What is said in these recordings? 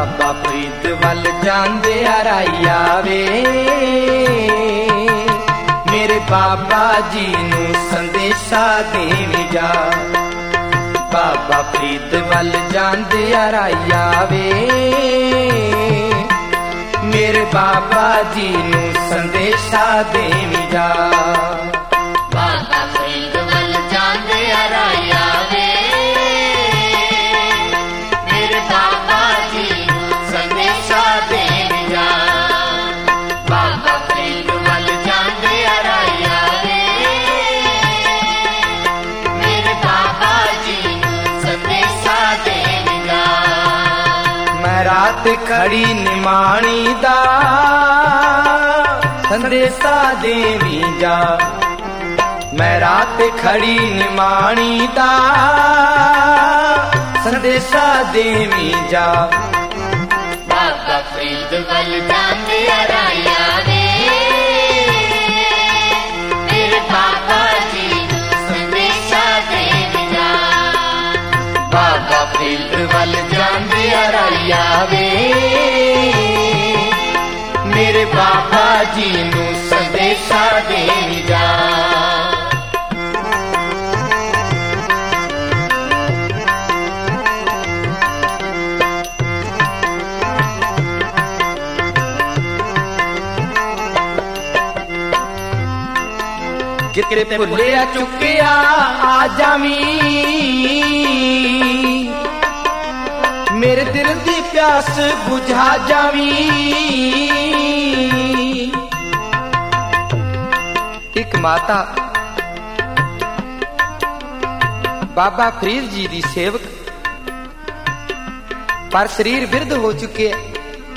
बाबा फरीद वल जांदे राइया वे मेरे बाबा जी नू संदेशा देवी जा। बाबा फरीद वल जांदे राइया वे मेरे बाबा जी नू संदेशा देवी जा। बाबा फरीद वल जांदे राइया वे मेरे बाबा जी नू संदेशा देवी जा। बाबा फरीद वल जांदे राइया वे मेरे बाबा जी नू संदेशा देवी जा। मैं रात खड़ी निमाणी दा संदेशा देवी जा। मैं रात खड़ी निमाणी दा संदेशा देवी जा। बाबा फरीद वल जांदे राइया वे मेरे बाबा जी नू संदेशा देवी जा। बाबा फरीद वल जांदे राइया वे मेरे बाबा जी नू संदेशा देवी जा। किते भुलिया चुकिया आ जावी मेरे दिल दी प्यास बुझा जावी। एक माता बाबा फरीद जी दी सेवक पर शरीर बिरध हो चुके है।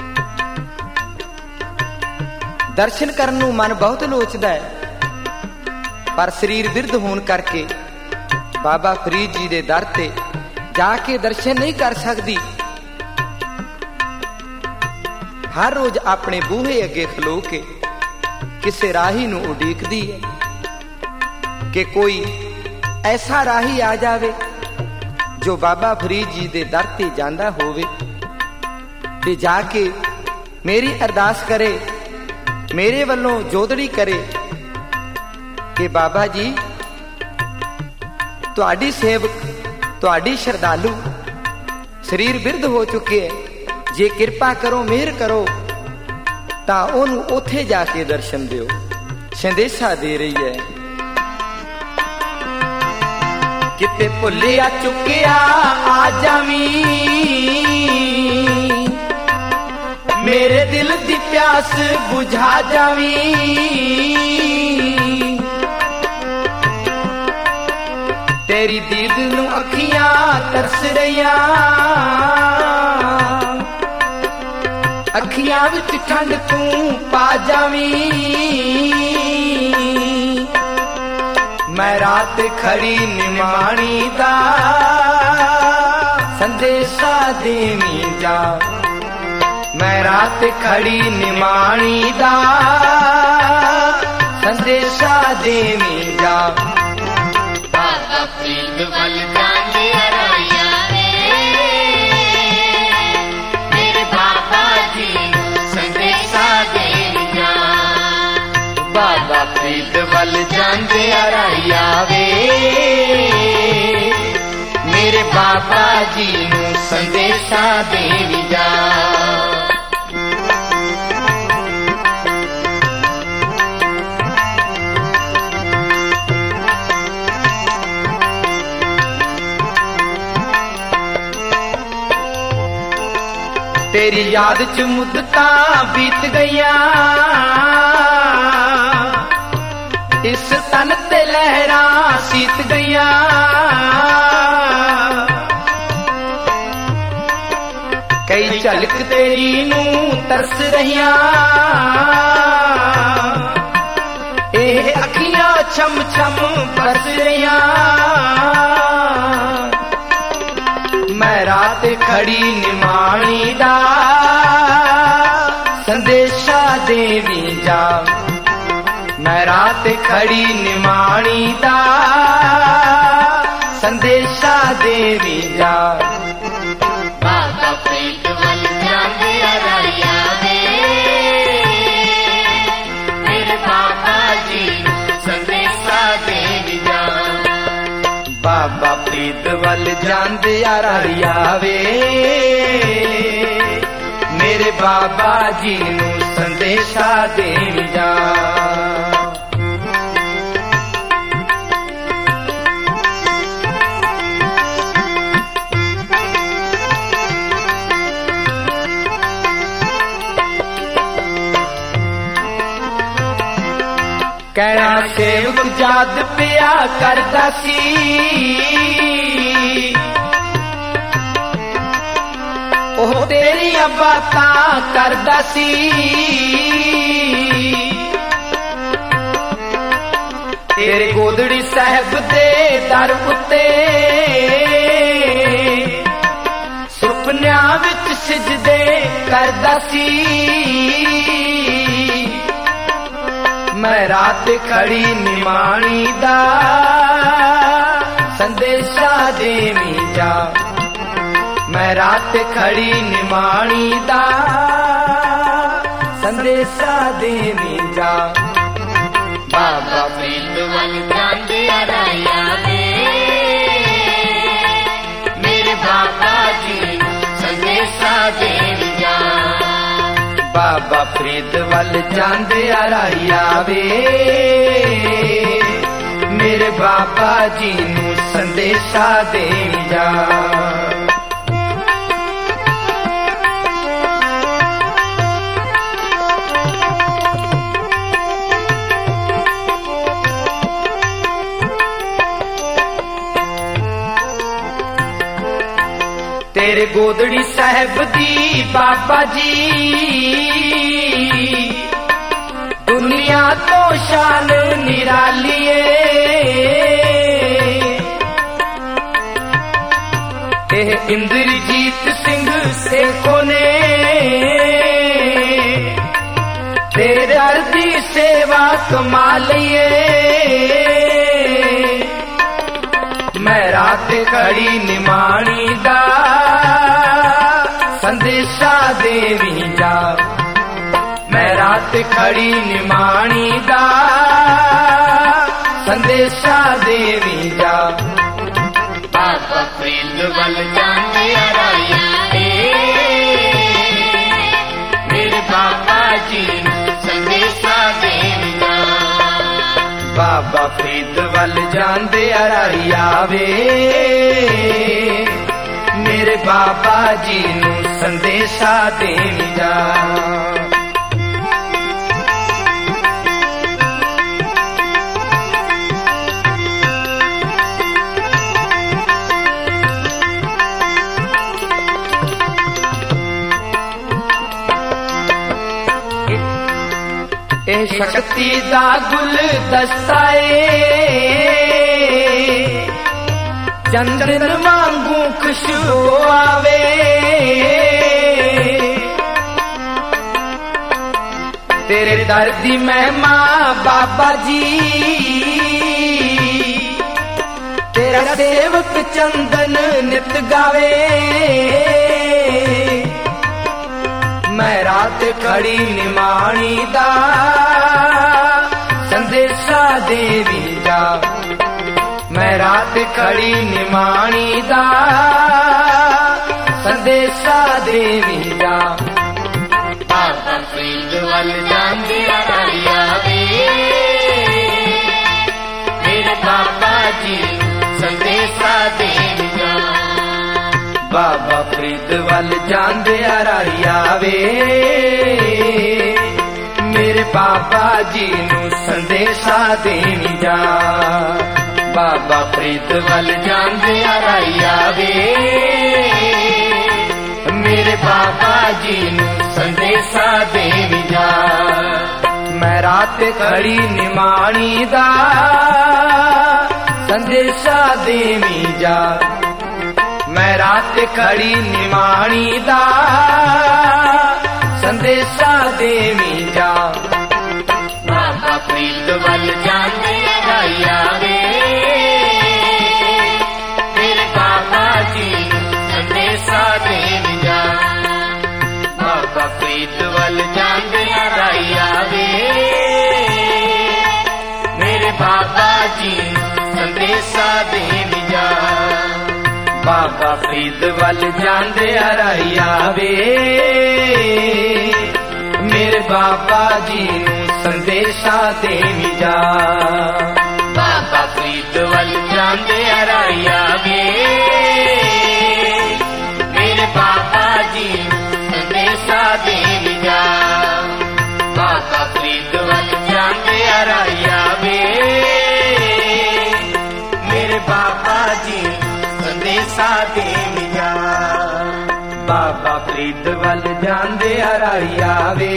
दर्शन करन नूं मन बहुत लोचदा है पर शरीर बिरध होने करके बाबा फरीद जी दे दर ते जाके दर्शन नहीं कर सकती। हर रोज अपने बूहे अगे खलो के किसे राही नू उडीकदी है कि कोई ऐसा राही आ जावे जो बाबा फरीद जी दे दर ते जांदा होवे ते जाके मेरी अरदास करे, मेरे वल्लों जोदड़ी करे कि बाबा जी तुहाडी सेवक तुहाडी श्रद्धालु शरीर बिरध हो चुके है, जे कृपा करो मेहर करो तां ओनू ओथे जाके दर्शन दियो। संदेशा दे रही है किते भुलिया चुकिया आ जावी मेरे दिल दी प्यास बुझा जावी। तेरी दीद नू अखियां तरस रहिया अखियां विच ठंड तू पा जावी। मैं रात खड़ी निमाणी दा संदेशा देवी जा। मैं रात खड़ी निमाणी दा संदेशा देवी जा। बाबा फरीद वल जांदे राइया वे मेरे बाबा जी नू संदेशा देवी जा। बाबा फरीद वल जांदे राइया वे मेरे बाबा जी नू संदेशा देवी जा। तेरी याद च मुद्दतां बीत गईयां इस तन ते लहरां सीत गईयां। कई झलक तेरी नू तरस रहियां एह अखियां छम छम बरस रहियां। मैं रात खड़ी निमाणी दा संदेशा देवी जा। मैं रात खड़ी निमाणी दा संदेशा देवी जा। बाबा फरीद वल जा फरीद वल जांदे राही आवे मेरे बाबा जी नू संदेशा देण जा। कहना सेवक जाद पिया करदा सी ओह तेरियां बातां करदा सी। तेरे गोदड़ी साहब दे दर उत्ते सुपनियां विच सिजदे करदा सी। मैं रात खड़ी निमाणी दा संदेशा देवी जा। मैं रात खड़ी निमाणी दा संदेशा देवी जा। बाबा फरीद वल जांदे राही आवे मेरे बाबा जी संदेशा देण जा। बाबा फरीद वल जांदे राही आवे मेरे बाबा जी नू संदेशा देण जा। तेरे गोदड़ी साहब दी बाबा जी दुनिया तो शान निरालिए। इंद्रजीत सिंह सेखो ने तेरे अर्दी सेवा कमालिए। मैं रात खड़ी निमाणी दा संदेशा देवी जा। मैं रात खड़ी निमाणी दा संदेशा देवी जा। बाबा फरीद वल जांदे राही आवे मेरे बाबा जी संदेशा देण जा। बाबा फरीद वल जांदे राही आवे मेरे बाबा जी नू संदेशा देण जा। ए शक्ति दा गुल दस्ताए चंदन वांगू खुशबू आवे। तेरे दर दी महिमा बाबा जी तेरा सेवक चंदन नित गावे। मैं रात खड़ी निमाणी दा संदेशा देवी जा। मैं रात खड़ी निमाणी दा संदेशा देवी जा। बाबा फरीद वल जांदे राही आवे मेरे बाबा जी संदेशा देण जा। बाबा फरीद वल जांदे राही आवे मेरे बाबा जी नू संदेशा देण जा। बाबा फरीद वल जांदे राही आवे मेरे बाबा जी नू संदेशा देण जा। मैं रात खड़ी निमाणी दा संदेशा देवी जा। मैं रात खड़ी निमाणी दा संदेशा देवी जा। बाबा फरीद वल जांदे राही आवे मेरे बाबा जी संदेशा देण जा। बाबा फरीद वल जांदे राही आवे मेरे बाबा जी संदेशा देण जा। ਫਰੀਦ ਵੱਲ ਜਾਂਦਿਆਂ ਰਾਹੀ ਆਵੇ, ਮੇਰੇ ਬਾਬਾ ਜੀ ਨੂੰ ਸੰਦੇਸ਼ਾ ਦੇਵੀ ਜਾ। ਬਾਬਾ ਫਰੀਦ ਵੱਲ ਜਾਂਦਿਆਂ ਰਾਹੀ ਆਵੇ, ਮੇਰੇ ਬਾਬਾ ਜੀ ਨੂੰ ਸੰਦੇਸ਼ਾ ਦੇਵੀ ਜਾ। ਬਾਬਾ ਫਰੀਦ ਵੱਲ ਜਾਂਦਿਆਂ ਰਾਹੀ ਆਵੇ, ਮੇਰੇ ਬਾਬਾ ਜੀ ਨੂੰ ਸੰਦੇਸ਼ਾ ਦੇਵੀ ਜਾ। ਬਾਬਾ ਫਰੀਦ ਵੱਲ ਜਾਂਦਿਆਂ ਰਾਹੀ ਆਵੇ,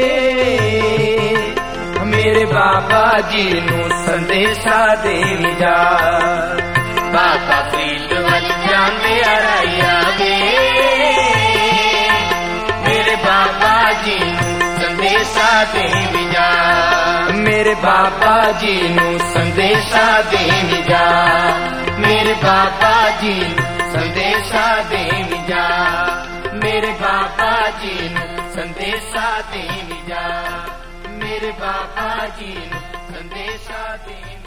ਮੇਰੇ ਬਾਬਾ ਜੀ ਨੂੰ ਸੰਦੇਸ਼ਾ ਦੇਵੀ ਜਾ। ਬਾਬਾ ਫਰੀਦ ਵੱਲ ਜਾਂਦਿਆਂ ਰਾਹੀ ਆਵੇ, ਮੇਰੇ ਬਾਬਾ ਜੀ ਨੂੰ ਸੰਦੇਸ਼ਾ ਦੇਵੀ ਜਾ। ਮੇਰੇ ਬਾਬਾ ਜੀ ਨੂੰ ਸੰਦੇਸ਼ਾ ਦੇਵੀ ਜਾ। ਮੇਰੇ ਬਾਬਾ ਜੀ ਨੂੰ ਸੰਦੇਸ਼ਾ ਦੇਵੀ ਜਾ। ਮੇਰੇ ਬਾਬਾ ਜੀ ਨੂੰ ਸੰਦੇਸ਼ਾ ਦੇਵੀ ਜਾ। ਮੇਰੇ ਬਾਬਾ ਜੀ ਨੂੰ ਸੰਦੇਸ਼ਾ ਦੇਵੀ